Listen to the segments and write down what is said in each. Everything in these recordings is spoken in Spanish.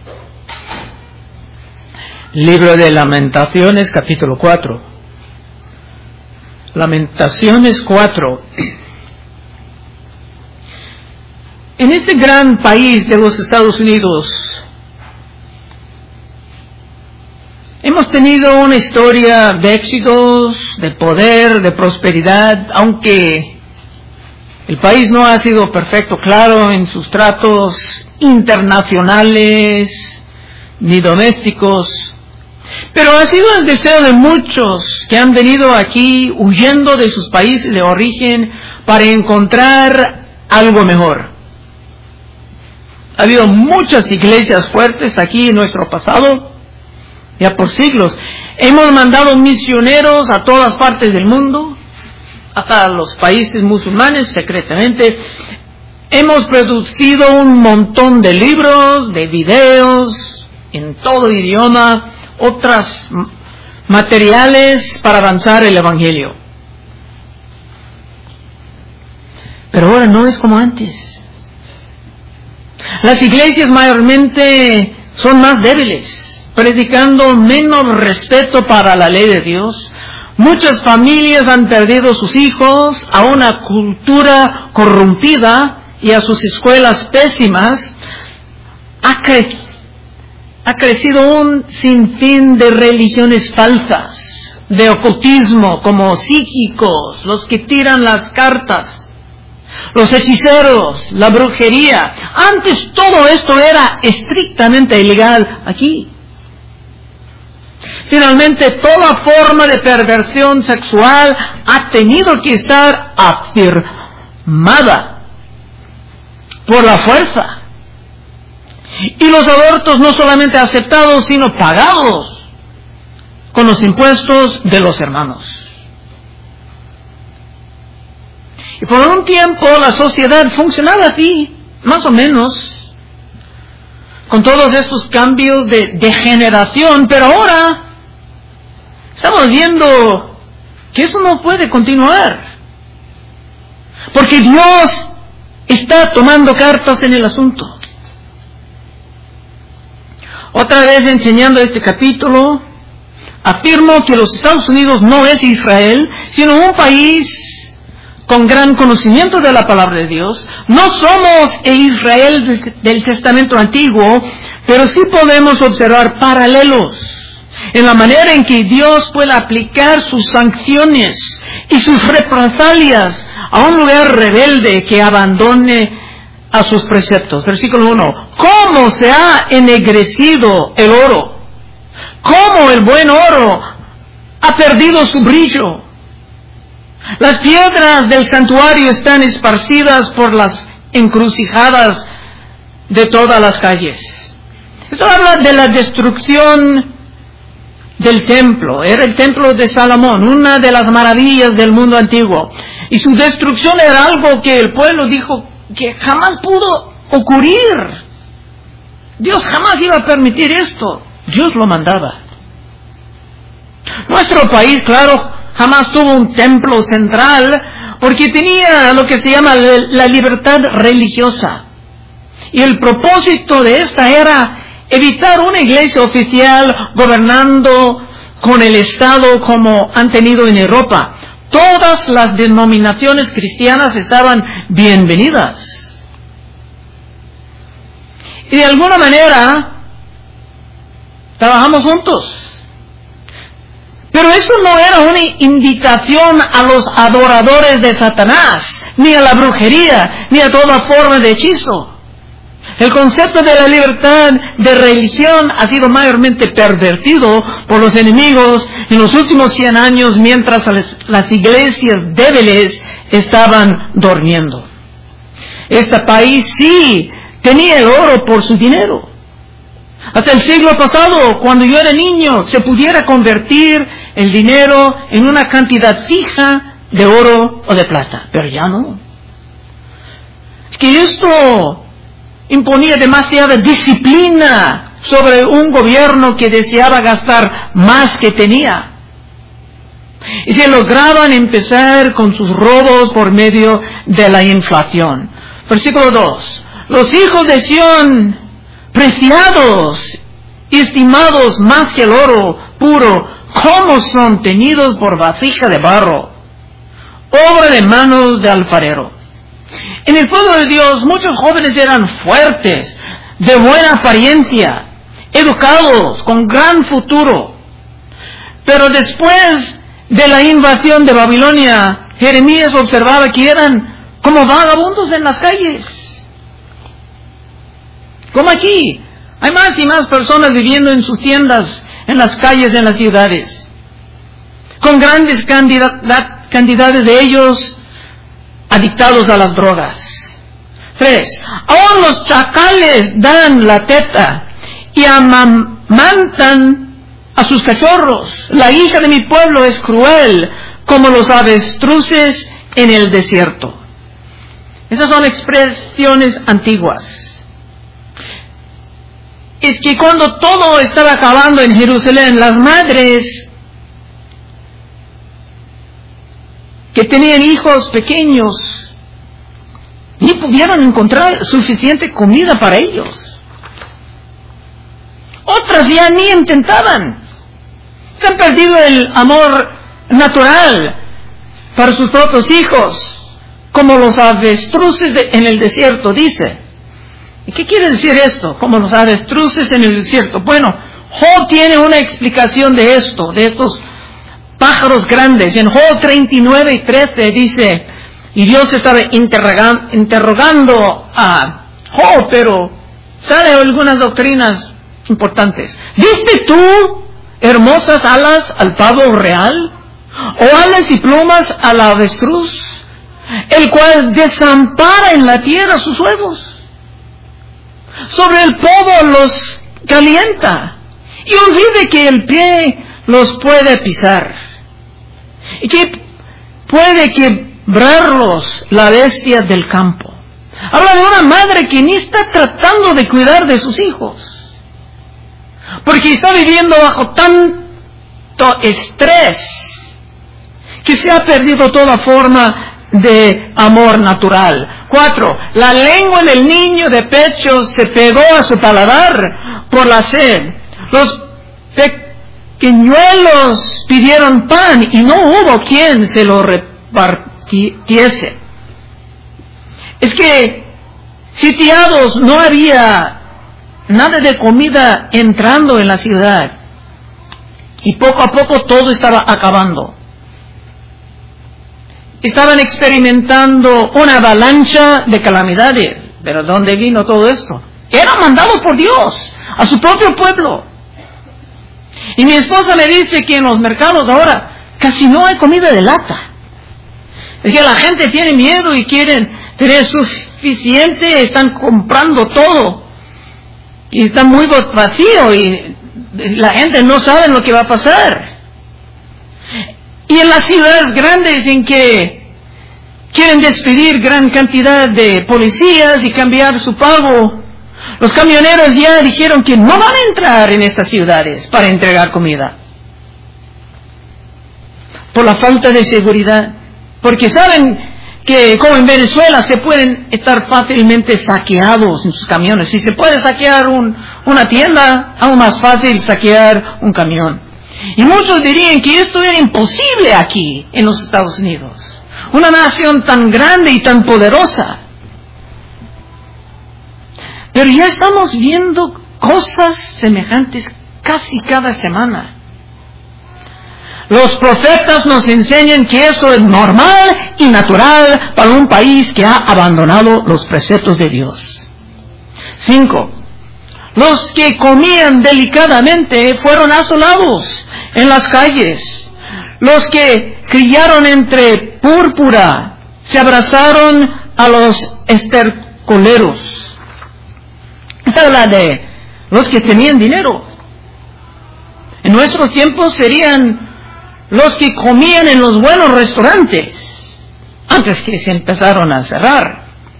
Libro de Lamentaciones, capítulo 4. Lamentaciones 4. En este gran país de los Estados Unidos, hemos tenido una historia de éxitos, de poder, de prosperidad, aunque el país no ha sido perfecto, claro, en sus tratos internacionales ni domésticos. Pero ha sido el deseo de muchos que han venido aquí huyendo de sus países de origen para encontrar algo mejor. Ha habido muchas iglesias fuertes aquí en nuestro pasado, ya por siglos. Hemos mandado misioneros a todas partes del mundo, hasta los países musulmanes secretamente. Hemos producido un montón de libros, de videos, en todo idioma, otros materiales para avanzar el Evangelio. Pero ahora no es como antes. Las iglesias mayormente son más débiles, predicando menos respeto para la ley de Dios. Muchas familias han perdido sus hijos a una cultura corrompida y a sus escuelas pésimas. Ha crecido un sinfín de religiones falsas, de ocultismo, como psíquicos, los que tiran las cartas, los hechiceros, la brujería. Antes todo esto era estrictamente ilegal aquí. Finalmente, toda forma de perversión sexual ha tenido que estar afirmada por la fuerza. Y los abortos no solamente aceptados, sino pagados con los impuestos de los hermanos. Y por un tiempo la sociedad funcionaba así, más o menos, con todos estos cambios de generación, pero ahora estamos viendo que eso no puede continuar, porque Dios está tomando cartas en el asunto. Otra vez enseñando este capítulo, afirmo que los Estados Unidos no es Israel, sino un país con gran conocimiento de la palabra de Dios. No somos el Israel del Testamento Antiguo, pero sí podemos observar paralelos en la manera en que Dios puede aplicar sus sanciones y sus represalias a un lugar rebelde que abandone a sus preceptos. Versículo 1. ¿Cómo se ha ennegrecido el oro? ¿Cómo el buen oro ha perdido su brillo? Las piedras del santuario están esparcidas por las encrucijadas de todas las calles. Eso habla de la destrucción del templo. Era el templo de Salomón, una de las maravillas del mundo antiguo. Y su destrucción era algo que el pueblo dijo que jamás pudo ocurrir. Dios jamás iba a permitir esto. Dios lo mandaba. Nuestro país, claro, jamás tuvo un templo central porque tenía lo que se llama la libertad religiosa. Y el propósito de esta era evitar una iglesia oficial gobernando con el Estado como han tenido en Europa. Todas las denominaciones cristianas estaban bienvenidas. Y de alguna manera trabajamos juntos. Pero eso no era una invitación a los adoradores de Satanás, ni a la brujería, ni a toda forma de hechizo. El concepto de la libertad de religión ha sido mayormente pervertido por los enemigos en los últimos 100 años, mientras las iglesias débiles estaban durmiendo. Este país sí tenía el oro por su dinero. Hasta el siglo pasado, cuando yo era niño, se pudiera convertir el dinero en una cantidad fija de oro o de plata, pero ya no. Es que esto imponía demasiada disciplina sobre un gobierno que deseaba gastar más que tenía. Y se lograban empezar con sus robos por medio de la inflación. Versículo 2. Los hijos de Sión preciados, estimados más que el oro puro, como son tenidos por vasija de barro, obra de manos de alfarero. En el pueblo de Dios, muchos jóvenes eran fuertes, de buena apariencia, educados, con gran futuro. Pero después de la invasión de Babilonia, Jeremías observaba que eran como vagabundos en las calles. Como aquí, hay más y más personas viviendo en sus tiendas, en las calles, en las ciudades, con grandes cantidades de ellos adictados a las drogas. 3. Aún los chacales dan la teta y amamantan a sus cachorros. La hija de mi pueblo es cruel como los avestruces en el desierto. Esas son expresiones antiguas. Es que cuando todo estaba acabando en Jerusalén, las madres que tenían hijos pequeños ni pudieron encontrar suficiente comida para ellos. Otras ya ni intentaban. Se han perdido el amor natural para sus propios hijos, como los avestruces en el desierto, dice. ¿Y qué quiere decir esto? Como los avestruces en el desierto. Bueno, Job tiene una explicación de esto, de estos pájaros grandes. En Job 39:13 dice, y Dios estaba interrogando a Job, pero sale algunas doctrinas importantes. ¿Viste tú hermosas alas al pavo real? ¿O alas y plumas al avestruz? El cual desampara en la tierra sus huevos. Sobre el polvo los calienta y olvide que el pie los puede pisar y que puede quebrarlos la bestia del campo. Habla de una madre que ni está tratando de cuidar de sus hijos porque está viviendo bajo tanto estrés que se ha perdido toda forma de amor natural. 4. La lengua del niño de pecho se pegó a su paladar por la sed. Los pequeñuelos pidieron pan y no hubo quien se lo repartiese. Es que sitiados, no había nada de comida entrando en la ciudad y poco a poco todo estaba acabando. Estaban experimentando una avalancha de calamidades. ¿Pero dónde vino todo esto? Era mandado por Dios a su propio pueblo. Y mi esposa me dice que en los mercados ahora casi no hay comida de lata. Es que la gente tiene miedo y quieren tener suficiente, están comprando todo. Y está muy vacío y la gente no sabe lo que va a pasar. Y en las ciudades grandes en que quieren despedir gran cantidad de policías y cambiar su pago, los camioneros ya dijeron que no van a entrar en estas ciudades para entregar comida. Por la falta de seguridad. Porque saben que como en Venezuela se pueden estar fácilmente saqueados en sus camiones. Si se puede saquear una tienda, aún más fácil saquear un camión. Y muchos dirían que esto era imposible aquí, en los Estados Unidos. Una nación tan grande y tan poderosa. Pero ya estamos viendo cosas semejantes casi cada semana. Los profetas nos enseñan que eso es normal y natural para un país que ha abandonado los preceptos de Dios. 5. Los que comían delicadamente fueron asolados en las calles. Los que criaron entre púrpura se abrazaron a los estercoleros. Esta habla de los que tenían dinero. En nuestros tiempos serían los que comían en los buenos restaurantes antes que se empezaron a cerrar.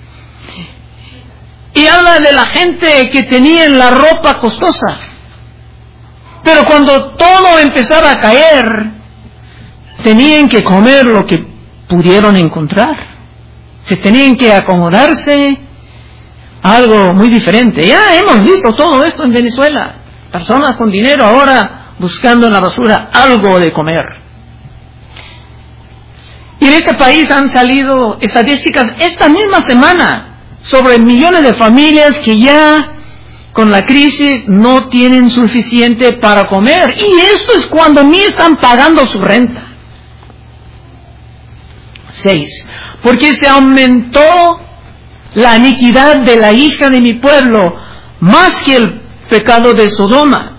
Y habla de la gente que tenía la ropa costosa. Pero cuando todo empezaba a caer, tenían que comer lo que pudieron encontrar. Se tenían que acomodarse algo muy diferente. Ya hemos visto todo esto en Venezuela. Personas con dinero ahora buscando en la basura algo de comer. Y en este país han salido estadísticas esta misma semana sobre millones de familias que ya con la crisis no tienen suficiente para comer. Y esto es cuando ni están pagando su renta. 6. Porque se aumentó la iniquidad de la hija de mi pueblo más que el pecado de Sodoma.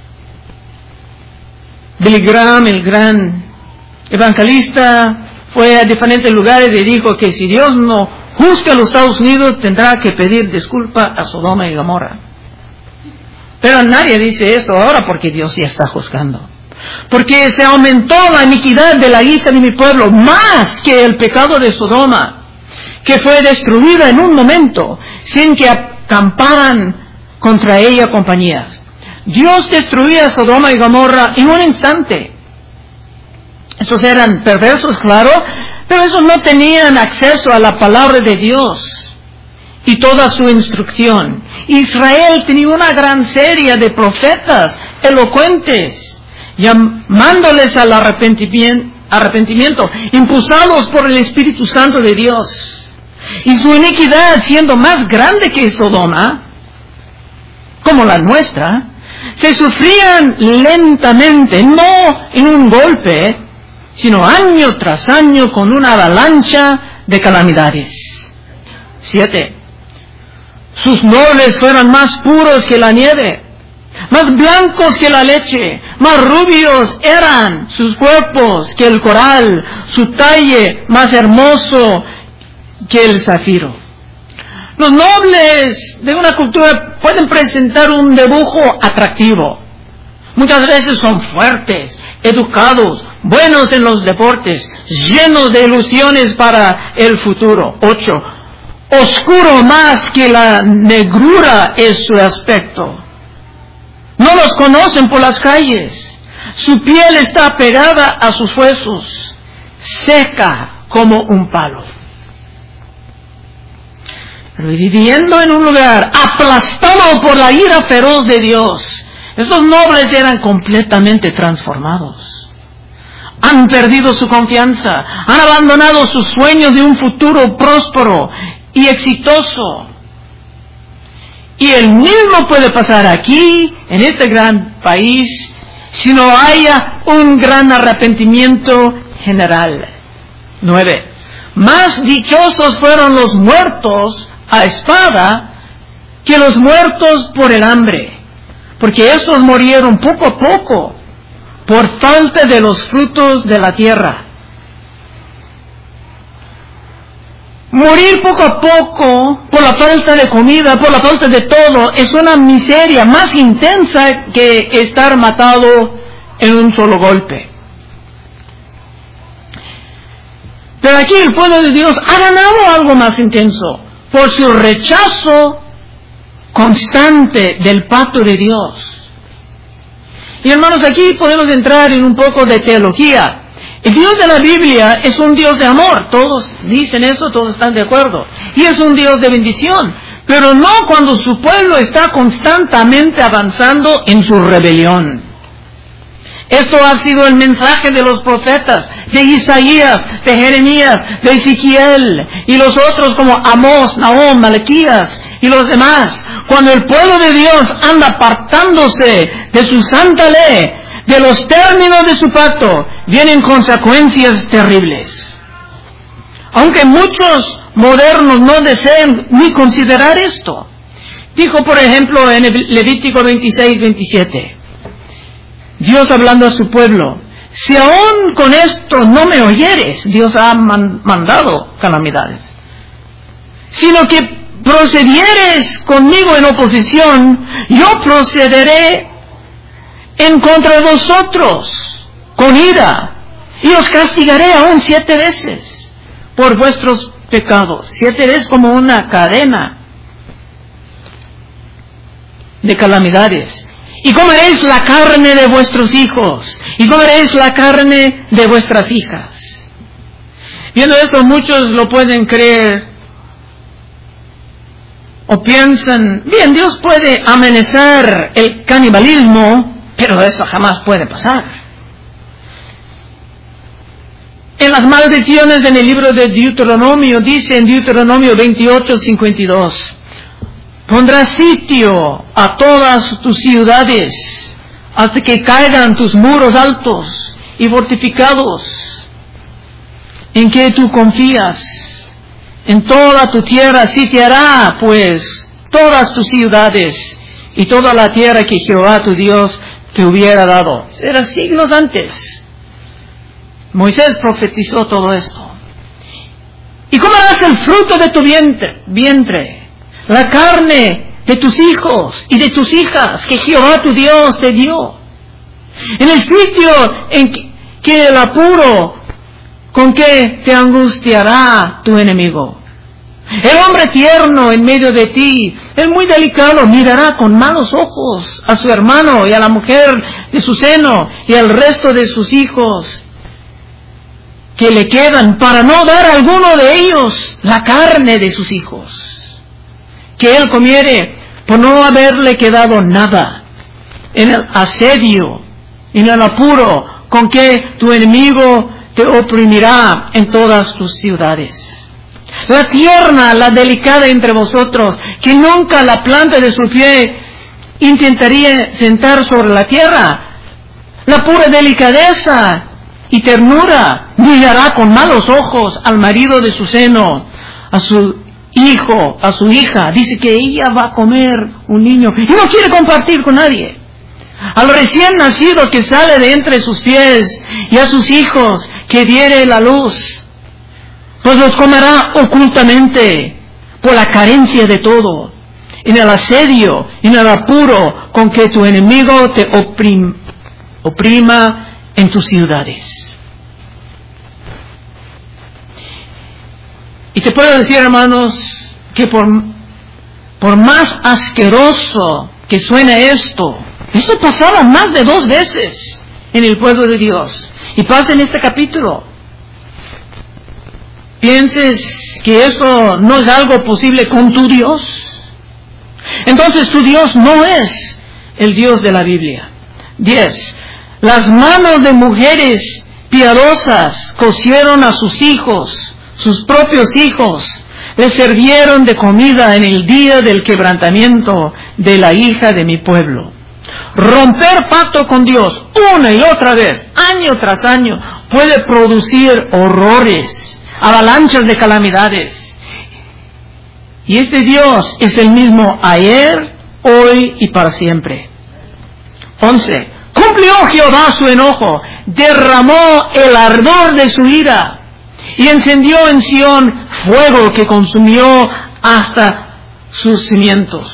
Billy Graham, el gran evangelista, fue a diferentes lugares y dijo que si Dios no juzga a los Estados Unidos, tendrá que pedir disculpa a Sodoma y Gomorra. Pero nadie dice eso ahora porque Dios ya está juzgando. Porque se aumentó la iniquidad de la hija de mi pueblo más que el pecado de Sodoma, que fue destruida en un momento, sin que acamparan contra ella compañías. Dios destruía a Sodoma y Gomorra en un instante. Esos eran perversos, claro, pero esos no tenían acceso a la palabra de Dios y toda su instrucción. Israel tenía una gran serie de profetas elocuentes, llamándoles al arrepentimiento, impulsados por el Espíritu Santo de Dios. Y su iniquidad, siendo más grande que Sodoma, como la nuestra, se sufrían lentamente, no en un golpe, sino año tras año con una avalancha de calamidades. 7. Sus nobles fueron más puros que la nieve, más blancos que la leche, más rubios eran sus cuerpos que el coral, su talle más hermoso que el zafiro. Los nobles de una cultura pueden presentar un dibujo atractivo. Muchas veces son fuertes, educados, buenos en los deportes, llenos de ilusiones para el futuro. 8. Oscuro más que la negrura es su aspecto. No los conocen por las calles. Su piel está pegada a sus huesos, seca como un palo. Pero viviendo en un lugar aplastado por la ira feroz de Dios, estos nobles eran completamente transformados. Han perdido su confianza, han abandonado sus sueños de un futuro próspero y exitoso. Y el mismo puede pasar aquí, en este gran país, si no haya un gran arrepentimiento general. 9. Más dichosos fueron los muertos a espada que los muertos por el hambre, porque estos murieron poco a poco por falta de los frutos de la tierra. Morir poco a poco por la falta de comida, por la falta de todo, es una miseria más intensa que estar matado en un solo golpe. Pero aquí el pueblo de Dios ha ganado algo más intenso por su rechazo constante del pacto de Dios. Y hermanos, aquí podemos entrar en un poco de teología. El Dios de la Biblia es un Dios de amor. Todos dicen eso, todos están de acuerdo. Y es un Dios de bendición. Pero no cuando su pueblo está constantemente avanzando en su rebelión. Esto ha sido el mensaje de los profetas, de Isaías, de Jeremías, de Ezequiel, y los otros como Amós, Nahum, Malaquías, y los demás. Cuando el pueblo de Dios anda apartándose de su santa ley, de los términos de su pacto, vienen consecuencias terribles. Aunque muchos modernos no deseen ni considerar esto. Dijo, por ejemplo, en Levítico 26:27, Dios hablando a su pueblo, si aún con esto no me oyeres, Dios ha mandado calamidades, sino que procedieres conmigo en oposición, yo procederé en contra de vosotros con ira, y os castigaré aún 7 veces por vuestros pecados. 7 veces como una cadena de calamidades. Y comeréis la carne de vuestros hijos, y comeréis la carne de vuestras hijas. Viendo esto, muchos lo pueden creer O piensan, bien, Dios puede amenazar el canibalismo, pero eso jamás puede pasar. En las maldiciones en el libro de Deuteronomio, dice en Deuteronomio 28:52, pondrás sitio a todas tus ciudades hasta que caigan tus muros altos y fortificados en que tú confías. En toda tu tierra sitiará, pues, todas tus ciudades y toda la tierra que Jehová tu Dios te hubiera dado. Era siglos antes. Moisés profetizó todo esto. Y comerás el fruto de tu vientre, la carne de tus hijos y de tus hijas que Jehová tu Dios te dio. En el sitio en que el apuro con que te angustiará tu enemigo. El hombre tierno en medio de ti, el muy delicado, mirará con malos ojos a su hermano y a la mujer de su seno y al resto de sus hijos que le quedan, para no dar a alguno de ellos la carne de sus hijos, que él comiere por no haberle quedado nada. En el asedio, en el apuro con que tu enemigo te oprimirá en todas tus ciudades. La tierna, la delicada entre vosotros, que nunca la planta de su pie intentaría sentar sobre la tierra, la pura delicadeza y ternura, mirará con malos ojos al marido de su seno, a su hijo, a su hija. Dice que ella va a comer un niño y no quiere compartir con nadie. Al recién nacido que sale de entre sus pies y a sus hijos que diere la luz, pues los comerá ocultamente por la carencia de todo, en el asedio, en el apuro con que tu enemigo te oprima en tus ciudades. Y te puedo decir, hermanos, que por más asqueroso que suene esto pasaba más de 2 veces en el pueblo de Dios. Y pasa en este capítulo. ¿Pienses que eso no es algo posible con tu Dios? Entonces tu Dios no es el Dios de la Biblia. 10. Las manos de mujeres piadosas cosieron a sus hijos, sus propios hijos, les sirvieron de comida en el día del quebrantamiento de la hija de mi pueblo. Romper pacto con Dios una y otra vez, año tras año, puede producir horrores, avalanchas de calamidades. Y este Dios es el mismo ayer, hoy y para siempre. 11. Cumplió Jehová su enojo, derramó el ardor de su ira y encendió en Sión fuego que consumió hasta sus cimientos.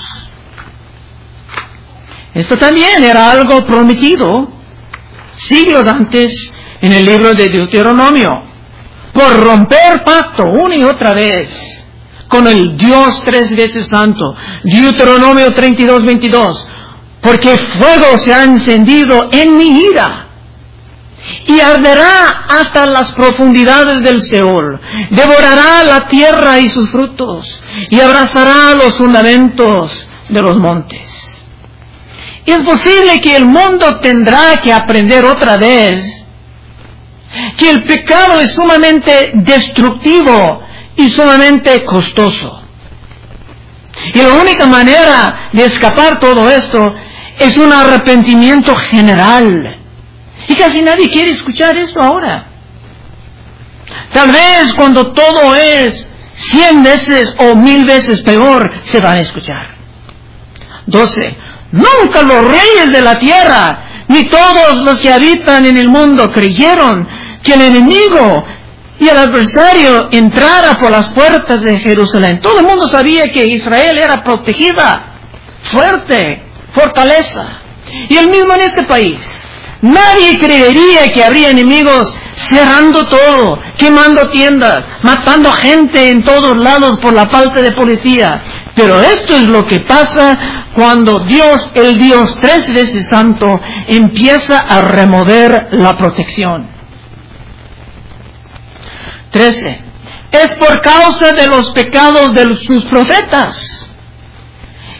Esto también era algo prometido siglos antes en el libro de Deuteronomio. Por romper pacto una y otra vez con el Dios 3 veces santo. Deuteronomio 32:22. Porque fuego se ha encendido en mi ira y arderá hasta las profundidades del Seol. Devorará la tierra y sus frutos y abrazará los fundamentos de los montes. Es posible que el mundo tendrá que aprender otra vez que el pecado es sumamente destructivo y sumamente costoso. Y la única manera de escapar todo esto es un arrepentimiento general. Y casi nadie quiere escuchar esto ahora. Tal vez cuando todo es 100 veces o 1000 veces peor, se van a escuchar. 12. Nunca los reyes de la tierra, ni todos los que habitan en el mundo creyeron que el enemigo y el adversario entrara por las puertas de Jerusalén. Todo el mundo sabía que Israel era protegida, fuerte, fortaleza. Y el mismo en este país. Nadie creería que habría enemigos cerrando todo, quemando tiendas, matando gente en todos lados por la falta de policía. Pero esto es lo que pasa cuando Dios, el Dios 3 veces santo, empieza a remover la protección. 13. Es por causa de los pecados de sus profetas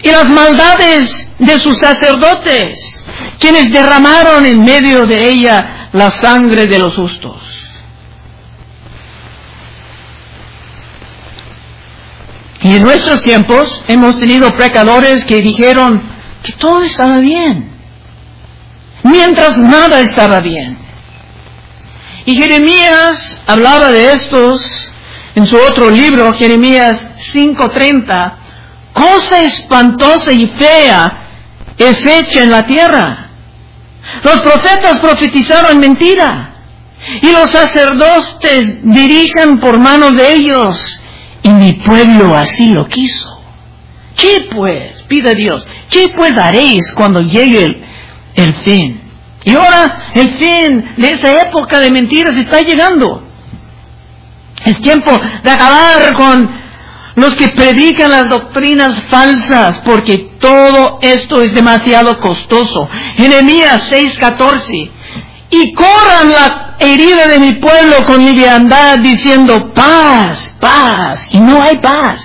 y las maldades de sus sacerdotes, quienes derramaron en medio de ella la sangre de los justos. Y en nuestros tiempos hemos tenido pecadores que dijeron que todo estaba bien, mientras nada estaba bien. Y Jeremías hablaba de estos en su otro libro, Jeremías 5:30, cosa espantosa y fea es hecha en la tierra. Los profetas profetizaron mentira, y los sacerdotes dirigen por manos de ellos, y mi pueblo así lo quiso. ¿Qué pues? Pide Dios, ¿qué pues haréis cuando llegue el fin? Y ahora el fin de esa época de mentiras está llegando. Es tiempo de acabar con los que predican las doctrinas falsas, porque todo esto es demasiado costoso. Jeremías 6:14. Y corran la herida de mi pueblo con liviandad, diciendo paz, paz, y no hay paz.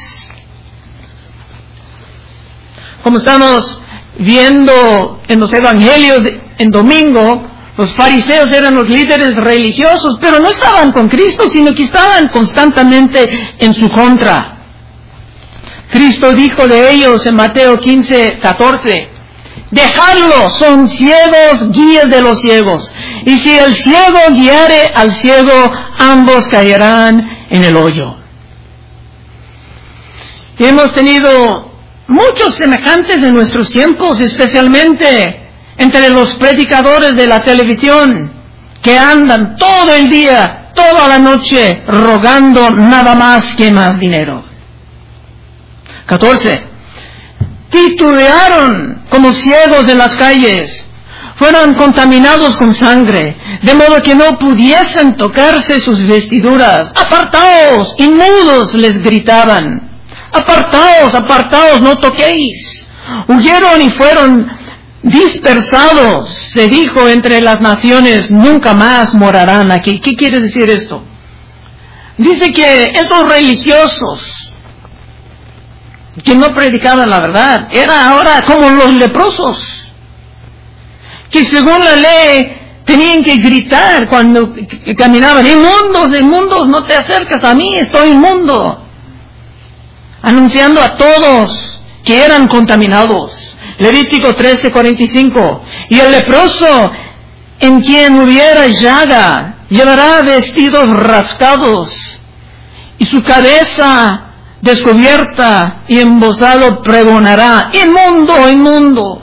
Como estamos viendo en los evangelios en domingo, los fariseos eran los líderes religiosos, pero no estaban con Cristo, sino que estaban constantemente en su contra. Cristo dijo de ellos en Mateo 15:14, dejadlos, son ciegos, guías de los ciegos. Y si el ciego guiare al ciego, ambos caerán en el hoyo. Y hemos tenido muchos semejantes en nuestros tiempos, especialmente entre los predicadores de la televisión, que andan todo el día, toda la noche, rogando nada más que más dinero. 14. Titubearon como ciegos en las calles, fueron contaminados con sangre, de modo que no pudiesen tocarse sus vestiduras. Apartaos, inmundos, les gritaban. Apartaos, apartaos, no toquéis. Huyeron y fueron dispersados. Se dijo entre las naciones, nunca más morarán aquí. ¿Qué quiere decir esto? Dice que estos religiosos que no predicaban la verdad, era ahora como los leprosos, que según la ley tenían que gritar cuando caminaban, inmundos, inmundos, no te acercas a mí, estoy inmundo, anunciando a todos que eran contaminados. Levítico 13:45, y el leproso en quien hubiera llaga llevará vestidos rasgados y su cabeza descubierta y embozado pregonará, inmundo, inmundo.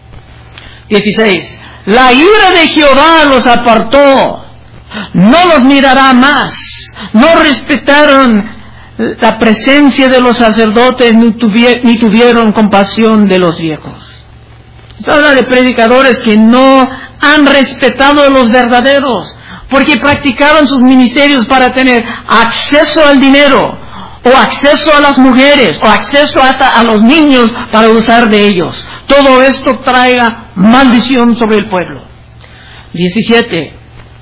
16. La ira de Jehová los apartó, no los mirará más, no respetaron la presencia de los sacerdotes, ni tuvieron compasión de los viejos. Se habla de predicadores que no han respetado a los verdaderos, porque practicaban sus ministerios para tener acceso al dinero, o acceso a las mujeres, o acceso hasta a los niños para usar de ellos. Todo esto traiga maldición sobre el pueblo. 17.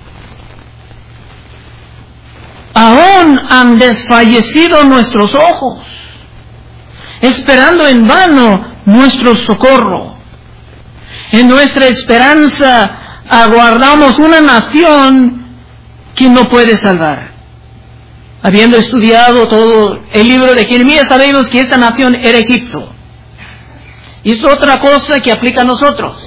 Aún han desfallecido nuestros ojos, esperando en vano nuestro socorro. En nuestra esperanza aguardamos una nación que no puede salvar. Habiendo estudiado todo el libro de Jeremías, sabemos que esta nación era Egipto. Y es otra cosa que aplica a nosotros.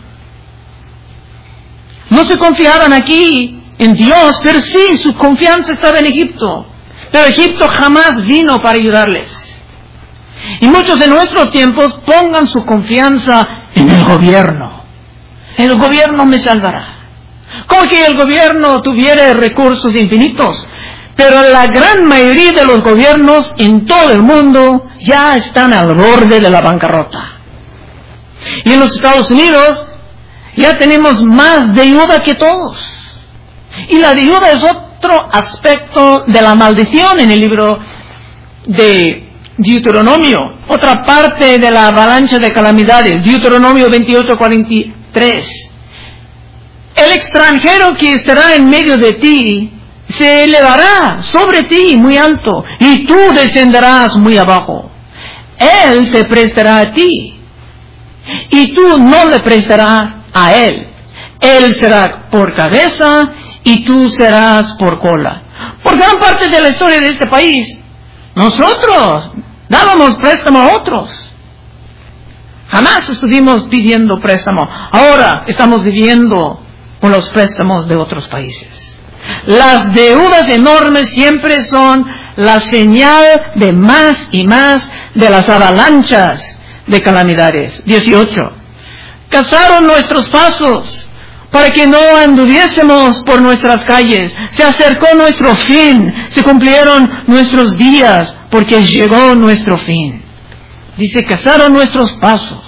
No se confiaban aquí en Dios, pero sí, su confianza estaba en Egipto. Pero Egipto jamás vino para ayudarles. Y muchos de nuestros tiempos pongan su confianza en el gobierno. El gobierno me salvará. Como que el gobierno tuviera recursos infinitos. Pero la gran mayoría de los gobiernos en todo el mundo ya están al borde de la bancarrota. Y en los Estados Unidos ya tenemos más deuda que todos. Y la deuda es otro aspecto de la maldición en el libro de Deuteronomio. Otra parte de la avalancha de calamidades. Deuteronomio 28:43. El extranjero que estará en medio de ti se elevará sobre ti muy alto, y tú descenderás muy abajo. Él te prestará a ti. Y tú no le prestarás a Él. Él será por cabeza y tú serás por cola. Por gran parte de la historia de este país, nosotros dábamos préstamo a otros. Jamás estuvimos pidiendo préstamo. Ahora estamos viviendo con los préstamos de otros países. Las deudas enormes siempre son la señal de más y más de las avalanchas de calamidades. 18. Cazaron nuestros pasos para que no anduviésemos por nuestras calles. Se acercó nuestro fin, se cumplieron nuestros días, porque llegó nuestro fin. Dice, cazaron nuestros pasos,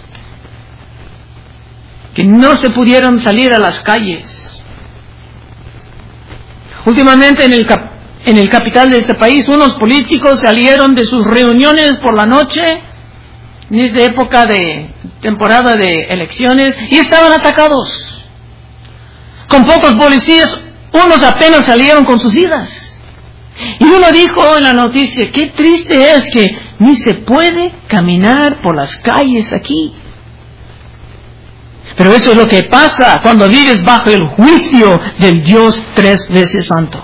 que no se pudieron salir a las calles. Últimamente en el capital de este país, unos políticos salieron de sus reuniones por la noche, en esa época de temporada de elecciones, y estaban atacados. Con pocos policías, unos apenas salieron con sus vidas. Y uno dijo en la noticia, qué triste es que ni se puede caminar por las calles aquí. Pero eso es lo que pasa cuando vives bajo el juicio del Dios 3 veces santo.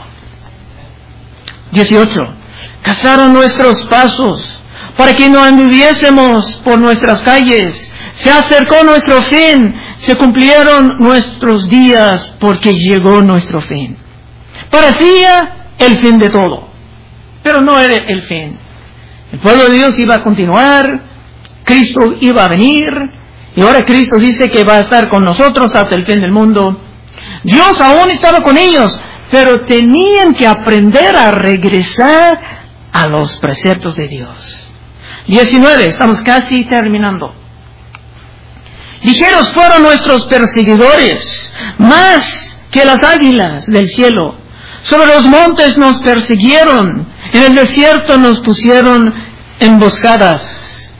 18. Cazaron nuestros pasos para que no anduviésemos por nuestras calles. Se acercó nuestro fin, se cumplieron nuestros días, porque llegó nuestro fin. Parecía el fin de todo, pero no era el fin. El pueblo de Dios iba a continuar, Cristo iba a venir, y ahora Cristo dice que va a estar con nosotros hasta el fin del mundo. Dios aún estaba con ellos, pero tenían que aprender a regresar a los preceptos de Dios. 19, estamos casi terminando. Ligeros fueron nuestros perseguidores, más que las águilas del cielo. Sobre los montes nos persiguieron, en el desierto nos pusieron emboscadas.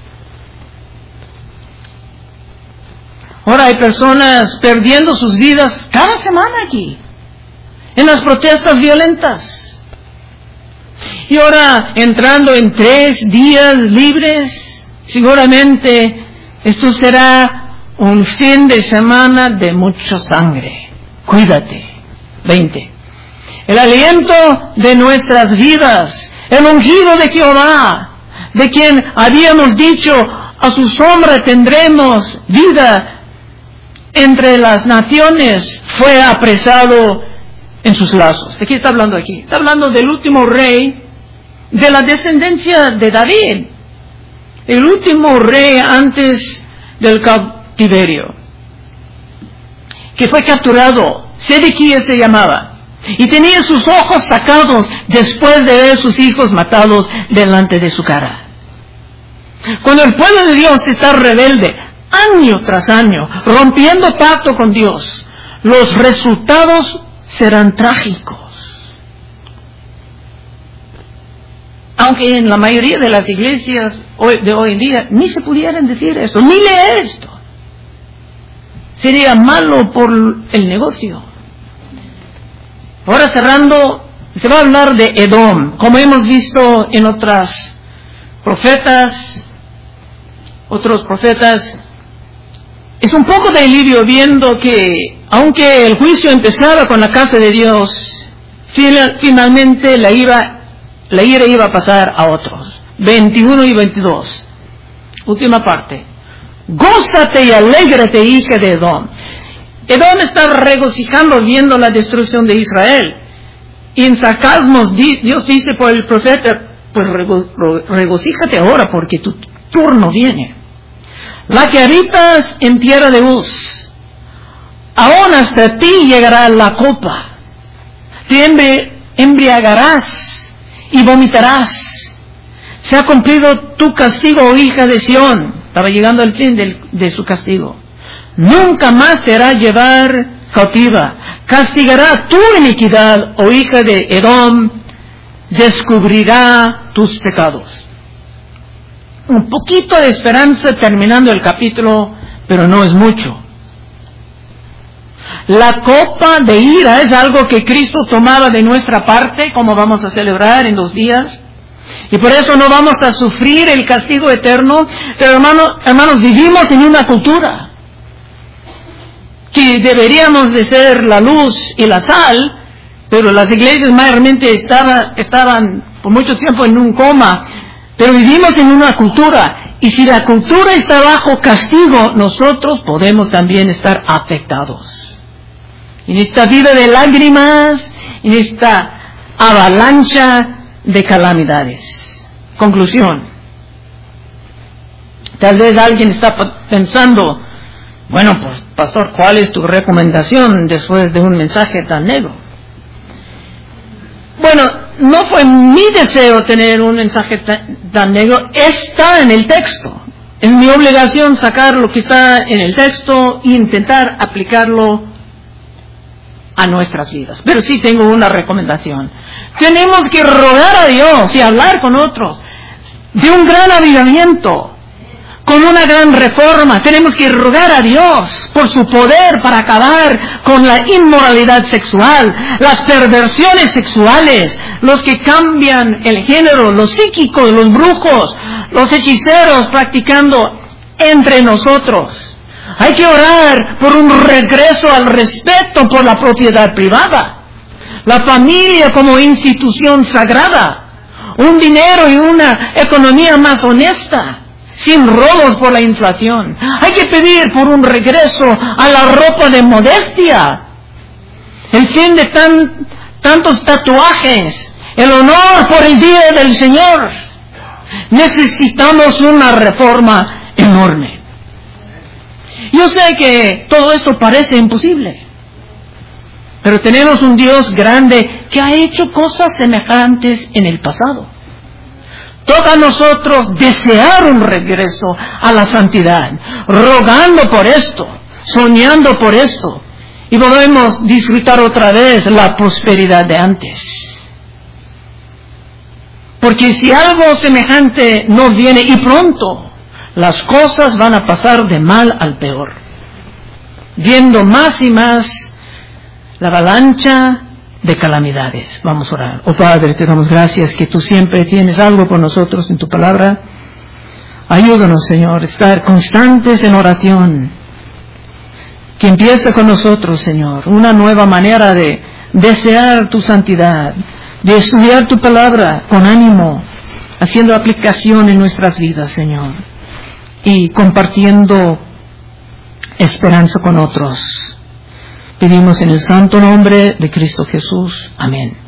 Ahora hay personas perdiendo sus vidas cada semana aquí, en las protestas violentas. Y ahora entrando en 3 días libres, seguramente esto será un fin de semana de mucha sangre. Cuídate. 20. El aliento de nuestras vidas, el ungido de Jehová, de quien habíamos dicho, a su sombra tendremos vida entre las naciones, fue apresado en sus lazos. ¿De qué está hablando aquí? Está hablando del último rey de la descendencia de David, el último rey antes del cautiverio, que fue capturado. Sedequías se llamaba, y tenía sus ojos sacados después de ver sus hijos matados delante de su cara. Cuando el pueblo de Dios está rebelde, año tras año, rompiendo pacto con Dios, los resultados serán trágicos. Aunque en la mayoría de las iglesias de hoy en día ni se pudieran decir esto, ni leer esto. Sería malo por el negocio. Ahora cerrando, se va a hablar de Edom, como hemos visto en otros profetas. Es un poco de alivio viendo que, aunque el juicio empezaba con la casa de Dios, finalmente la ira iba a pasar a otros. 21 y 22. Última parte. Gózate y alégrate, hija de Edom. Edom está regocijando viendo la destrucción de Israel. Y en sarcasmos Dios dice por el profeta, pues regocíjate ahora porque tu turno viene. La que habitas en tierra de Uz, aún hasta ti llegará la copa. Te embriagarás y vomitarás. Se ha cumplido tu castigo, oh hija de Sión. Estaba llegando el fin de su castigo. Nunca más te hará llevar cautiva. Castigará tu iniquidad, oh hija de Edom. Descubrirá tus pecados. Un poquito de esperanza terminando el capítulo, pero no es mucho. La copa de ira es algo que Cristo tomaba de nuestra parte, como vamos a celebrar en 2 días. Y por eso no vamos a sufrir el castigo eterno. Pero hermanos, vivimos en una cultura que deberíamos de ser la luz y la sal, pero las iglesias mayormente estaban por mucho tiempo en un coma. Pero vivimos en una cultura, y si la cultura está bajo castigo, nosotros podemos también estar afectados. En esta vida de lágrimas, en esta avalancha de calamidades. Conclusión. Tal vez alguien está pensando, bueno, pues, pastor, ¿cuál es tu recomendación después de un mensaje tan negro? Bueno, no fue mi deseo tener un mensaje tan negro, está en el texto. Es mi obligación sacar lo que está en el texto e intentar aplicarlo a nuestras vidas. Pero sí tengo una recomendación. Tenemos que rogar a Dios y hablar con otros de un gran avivamiento, con una gran reforma. Tenemos que rogar a Dios por su poder para acabar con la inmoralidad sexual, las perversiones sexuales, los que cambian el género, los psíquicos, los brujos, los hechiceros practicando entre nosotros. Hay que orar por un regreso al respeto por la propiedad privada, la familia como institución sagrada, un dinero y una economía más honesta, sin robos por la inflación. Hay que pedir por un regreso a la ropa de modestia, el fin de tantos tatuajes, el honor por el día del Señor. Necesitamos una reforma enorme. Yo sé que todo esto parece imposible, pero tenemos un Dios grande que ha hecho cosas semejantes en el pasado. Toca a nosotros desear un regreso a la santidad, rogando por esto, soñando por esto, y podemos disfrutar otra vez la prosperidad de antes. Porque si algo semejante no viene y pronto, las cosas van a pasar de mal al peor, viendo más y más la avalancha de calamidades. Vamos a orar. Oh Padre, te damos gracias que tú siempre tienes algo por nosotros en tu palabra. Ayúdanos, Señor, a estar constantes en oración, que empiece con nosotros, Señor, una nueva manera de desear tu santidad, de estudiar tu palabra con ánimo, haciendo aplicación en nuestras vidas, Señor, y compartiendo esperanza con otros. Pedimos en el santo nombre de Cristo Jesús. Amén.